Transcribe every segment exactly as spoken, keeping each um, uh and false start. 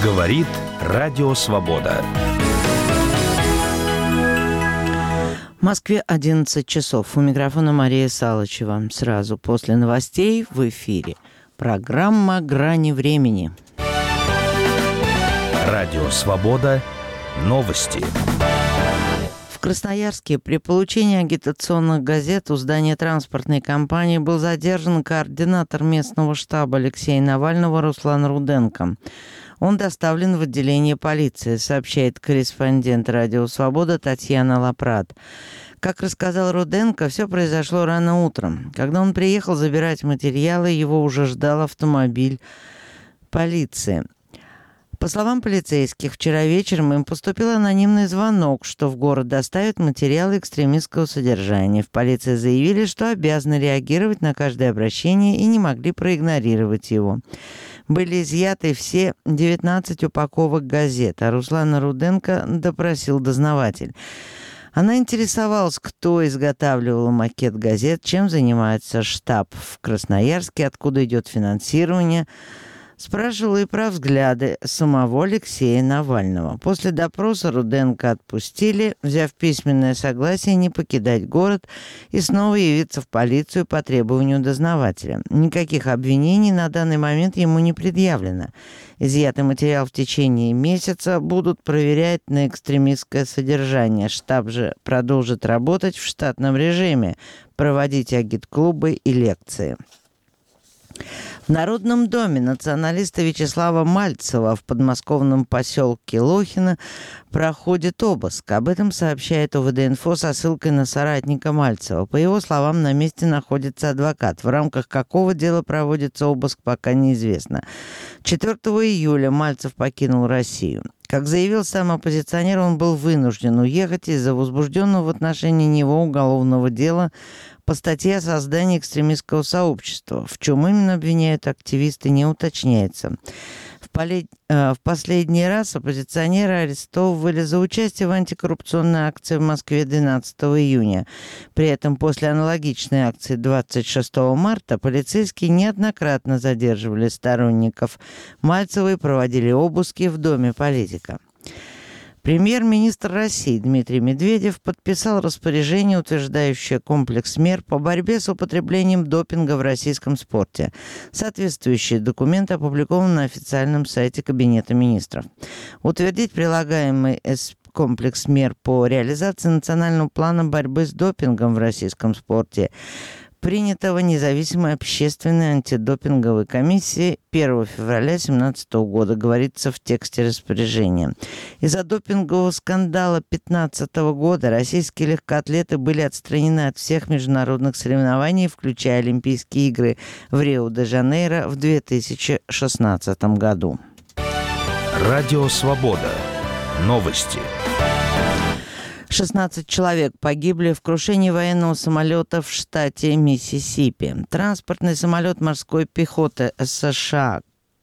Говорит Радио Свобода. В Москве одиннадцать часов. У микрофона Мария Салычева. Сразу после новостей в эфире программа «Грани времени». Радио Свобода. Новости. В Красноярске при получении агитационных газет у здания транспортной компании был задержан координатор местного штаба Алексея Навального Руслан Руденко. Он доставлен в отделение полиции, сообщает корреспондент «Радио Свобода» Татьяна Лапрат. Как рассказал Руденко, все произошло рано утром. Когда он приехал забирать материалы, его уже ждал автомобиль полиции. По словам полицейских, вчера вечером им поступил анонимный звонок, что в город доставят материалы экстремистского содержания. В полиции заявили, что обязаны реагировать на каждое обращение и не могли проигнорировать его. Были изъяты все девятнадцать упаковок газет, а Руслана Руденко допросил дознаватель. Она интересовалась, кто изготавливал макет газет, чем занимается штаб в Красноярске, откуда идет финансирование. Спрашивала и про взгляды самого Алексея Навального. После допроса Руденко отпустили, взяв письменное согласие не покидать город и снова явиться в полицию по требованию дознавателя. Никаких обвинений на данный момент ему не предъявлено. Изъятый материал в течение месяца будут проверять на экстремистское содержание. Штаб же продолжит работать в штатном режиме, проводить агит-клубы и лекции. В Народном доме националиста Вячеслава Мальцева в подмосковном поселке Лохино проходит обыск. Об этом сообщает ОВД-инфо со ссылкой на соратника Мальцева. По его словам, на месте находится адвокат. В рамках какого дела проводится обыск, пока неизвестно. четвёртого июля Мальцев покинул Россию. Как заявил сам оппозиционер, он был вынужден уехать из-за возбужденного в отношении него уголовного дела по статье о создании экстремистского сообщества. В чем именно обвиняют активисты, не уточняется. В, поле... э, в последний раз оппозиционера арестовывали за участие в антикоррупционной акции в Москве двенадцатого июня. При этом после аналогичной акции двадцать шестого марта полицейские неоднократно задерживали сторонников Мальцева и проводили обыски в доме политика. Премьер-министр России Дмитрий Медведев подписал распоряжение, утверждающее комплекс мер по борьбе с употреблением допинга в российском спорте. Соответствующий документ опубликован на официальном сайте Кабинета министров. Утвердить прилагаемый комплекс мер по реализации национального плана борьбы с допингом в российском спорте, принятого независимой общественной антидопинговой комиссией первого февраля две тысячи семнадцатого года, говорится в тексте распоряжения. Из-за допингового скандала две тысячи пятнадцатого года российские легкоатлеты были отстранены от всех международных соревнований, включая Олимпийские игры в Рио-де-Жанейро в две тысячи шестнадцатом году. Радио Свобода. Новости. шестнадцать человек погибли в крушении военного самолета в штате Миссисипи. Транспортный самолет морской пехоты США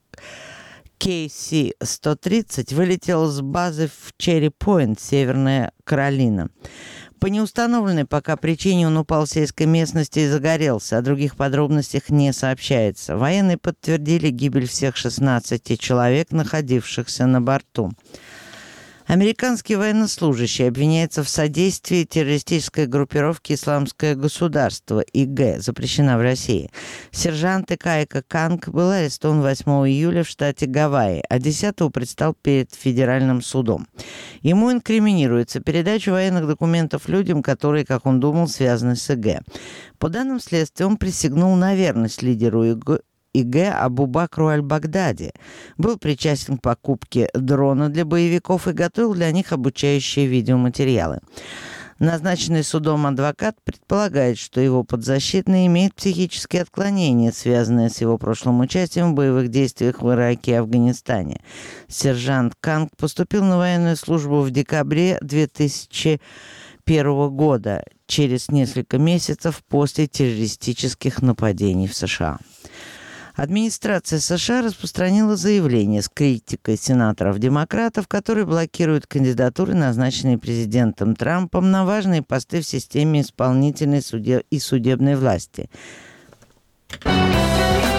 кей си сто тридцать вылетел с базы в Черри-Пойнт, Северная Каролина. По неустановленной пока причине он упал в сельской местности и загорелся. О других подробностях не сообщается. Военные подтвердили гибель всех шестнадцати человек, находившихся на борту. Американский военнослужащий обвиняется в содействии террористической группировке «Исламское государство» ИГ, запрещена в России. Сержант Икайка Канг был арестован восьмого июля в штате Гавайи, а десятого предстал перед федеральным судом. Ему инкриминируется передача военных документов людям, которые, как он думал, связаны с ИГ. По данным следствия, он присягнул на верность лидеру ИГ ИГ Абу-Бакру аль-Багдади, был причастен к покупке дрона для боевиков и готовил для них обучающие видеоматериалы. Назначенный судом адвокат предполагает, что его подзащитный имеет психические отклонения, связанные с его прошлым участием в боевых действиях в Ираке и Афганистане. Сержант Канг поступил на военную службу в декабре две тысячи первого года, через несколько месяцев после террористических нападений в США. Администрация США распространила заявление с критикой сенаторов-демократов, которые блокируют кандидатуры, назначенные президентом Трампом, на важные посты в системе исполнительной суде- и судебной власти.